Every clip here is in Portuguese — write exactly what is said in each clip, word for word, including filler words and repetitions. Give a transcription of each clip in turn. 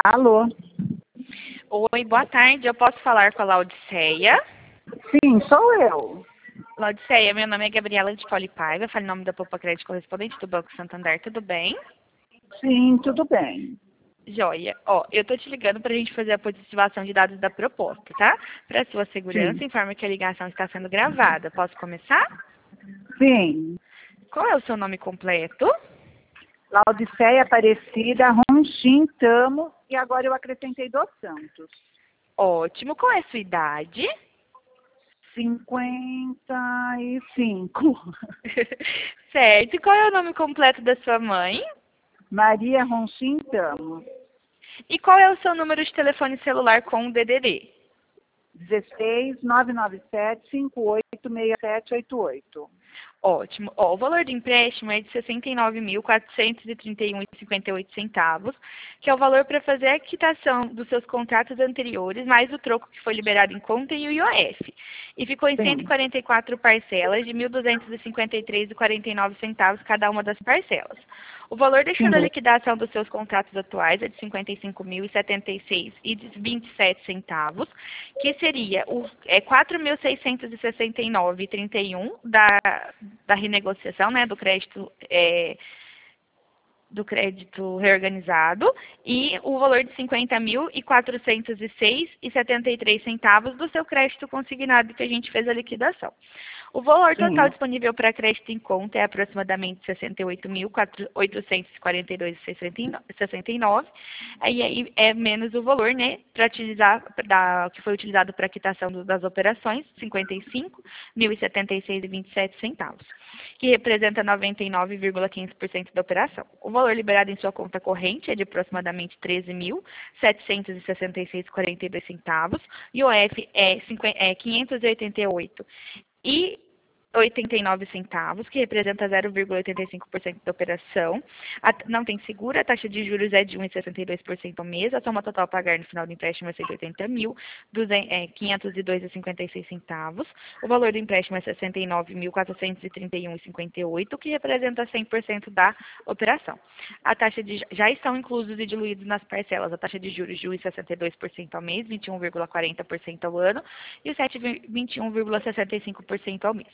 Alô? Oi, boa tarde. Eu posso falar com a Laudiceia? Sim, sou eu. Laudiceia, meu nome é Gabriela de Poli Paiva, falo em nome da Popa Crédito correspondente do Banco Santander, tudo bem? Sim, tudo bem. Joia. Ó, eu tô te ligando pra gente fazer a positivação de dados da proposta, tá? Para sua segurança, Sim. informa que a ligação está sendo gravada. Posso começar? Sim. Qual é o seu nome completo? Laudiceia Aparecida, Ronchim, Tamo, e agora eu acrescentei dos Santos. Ótimo. Qual é a sua idade? cinquenta e cinco. Certo. E qual é o nome completo da sua mãe? Maria Ronchim, Tamo. E qual é o seu número de telefone celular com o D D D? dezesseis, nove nove sete, cinco oito seis sete oito oito. Ótimo. Ó, o valor do empréstimo é de sessenta e nove mil, quatrocentos e trinta e um reais e cinquenta e oito centavos, que é o valor para fazer a quitação dos seus contratos anteriores, mais o troco que foi liberado em conta e o I O F. E ficou em cento e Sim. quarenta e quatro parcelas de mil duzentos e cinquenta e três reais e quarenta e nove centavos cada uma das parcelas. O valor deixado da Sim. liquidação dos seus contratos atuais é de cinquenta e cinco mil e setenta e seis reais e vinte e sete centavos, que seria o é, quatro mil seiscentos e sessenta e nove reais e trinta e um da da renegociação, né, do crédito é, do crédito reorganizado e o valor de cinquenta mil e quatrocentos e seis reais e setenta e três centavos do seu crédito consignado que a gente fez a liquidação. O valor total Sim. disponível para crédito em conta é aproximadamente sessenta e oito mil, oitocentos e quarenta e dois reais e sessenta e nove centavos. Aí, aí é menos o valor, né, para utilizar, da, que foi utilizado para a quitação do, das operações, cinquenta e cinco mil e setenta e seis reais e vinte e sete centavos, que representa noventa e nove vírgula quinze por cento da operação. O valor liberado em sua conta corrente é de aproximadamente treze mil, setecentos e sessenta e seis reais e quarenta e dois centavos, e o F é, é quinhentos e oitenta e oito e oitenta e nove centavos, que representa zero vírgula oitenta e cinco por cento da operação. A, não tem seguro, a taxa de juros é de um vírgula sessenta e dois por cento ao mês, a soma total a pagar no final do empréstimo é cento e oitenta mil, quinhentos e dois reais e cinquenta e seis centavos. O valor do empréstimo é sessenta e nove mil, quatrocentos e trinta e um reais e cinquenta e oito centavos, que representa cem por cento da operação. A taxa de, já estão inclusos e diluídos nas parcelas a taxa de juros de um vírgula sessenta e dois por cento ao mês, vinte e um vírgula quarenta por cento ao ano e o sete vinte e um vírgula sessenta e cinco por cento ao mês.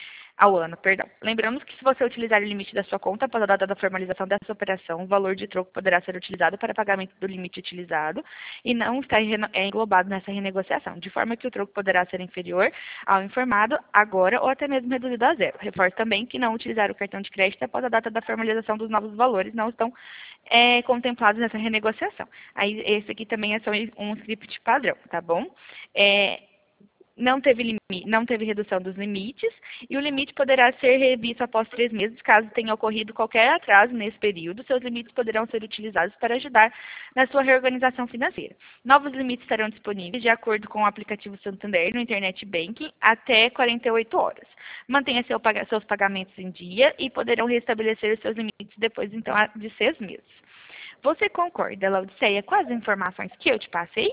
Ao ano, perdão. Lembramos que se você utilizar o limite da sua conta após a data da formalização dessa operação, o valor de troco poderá ser utilizado para pagamento do limite utilizado e não está englobado nessa renegociação, de forma que o troco poderá ser inferior ao informado agora ou até mesmo reduzido a zero. Reforço também que não utilizar o cartão de crédito após a data da formalização dos novos valores não estão é, contemplados nessa renegociação. Aí, esse aqui também é só um script padrão, tá bom? É, Não teve, limite, não teve redução dos limites e o limite poderá ser revisto após três meses, caso tenha ocorrido qualquer atraso nesse período. Seus limites poderão ser utilizados para ajudar na sua reorganização financeira. Novos limites estarão disponíveis de acordo com o aplicativo Santander no Internet Banking até quarenta e oito horas. Mantenha seu, seus pagamentos em dia e poderão restabelecer os seus limites depois então, de seis meses. Você concorda, Laudiceia, com as informações que eu te passei?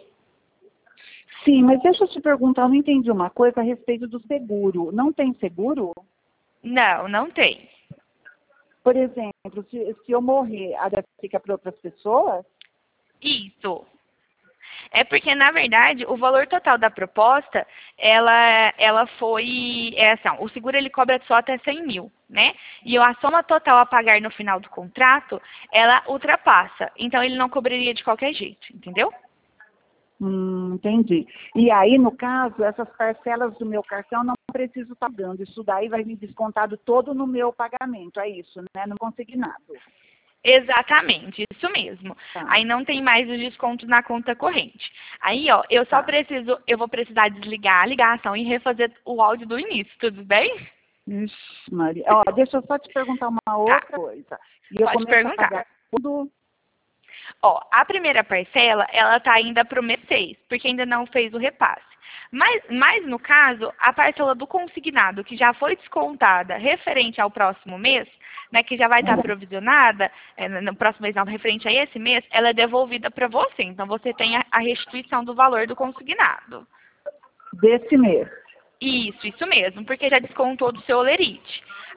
Sim, mas deixa eu te perguntar, eu não entendi uma coisa a respeito do seguro. Não tem seguro? Não, não tem. Por exemplo, se, se eu morrer, a deve ficar para outras pessoas? Isso. É porque, na verdade, o valor total da proposta, ela, ela foi, é assim, ó, o seguro ele cobra só até cem mil, né? E a soma total a pagar no final do contrato, ela ultrapassa. Então, ele não cobriria de qualquer jeito, entendeu? Hum, entendi. E aí, no caso, essas parcelas do meu cartão não preciso estar dando. Isso daí vai vir descontado todo no meu pagamento, é isso, né? No consignado. Exatamente, isso mesmo. Tá. Aí não tem mais o desconto na conta corrente. Aí, ó, eu só Tá. preciso, eu vou precisar desligar a ligação e refazer o áudio do início, tudo bem? Ixi, Maria. Ó, deixa eu só te perguntar uma Tá. outra coisa. E eu Pode começo a perguntar. pagar tudo. Ó, a primeira parcela, ela está ainda para o mês seis, porque ainda não fez o repasse. Mas, mas, no caso, a parcela do consignado, que já foi descontada referente ao próximo mês, né, que já vai estar provisionada, é, no próximo mês não, referente a esse mês, ela é devolvida para você. Então, você tem a, a restituição do valor do consignado. Desse mês. Isso, isso mesmo, porque já descontou do seu olerite.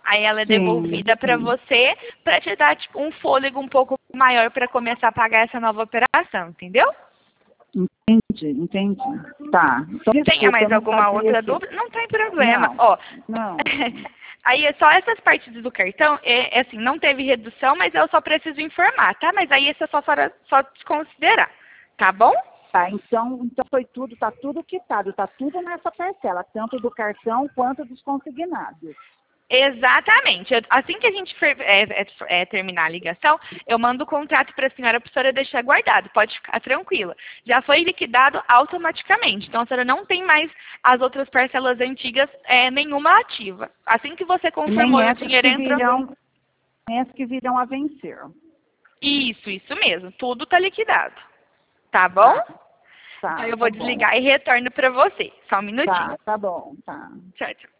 Aí ela é Sim, devolvida para sim. você, para te dar tipo, um fôlego um pouco maior para começar a pagar essa nova operação, entendeu? Entendi, entendi. Tá. Então, Tenha desculpa, mais eu não alguma sabia outra que... dúvida? Não tem problema. Não, Ó, não. aí é só essas partes do cartão, é, é assim, não teve redução, mas eu só preciso informar, tá? Mas aí isso é só, só, só desconsiderar, tá bom? Tá, então, então foi tudo, tá tudo quitado, tá tudo nessa parcela, tanto do cartão quanto dos consignados. Exatamente. Eu- assim que a gente fer- é, é, é, terminar a ligação, eu mando o contrato para a senhora, para a senhora deixar guardado. Pode ficar tranquila. Já foi liquidado automaticamente. Então, a senhora não tem mais as outras parcelas antigas, é, nenhuma ativa. Assim que você confirmou Nem e o essas dinheiro que entrou... virão, nem essas que virão a vencer. Isso, isso mesmo. Tudo está liquidado. Tá bom? Tá, Então, tá, eu tá vou bom. desligar e retorno para você. Só um minutinho. Tá, tá bom, tá. Tchau, tchau.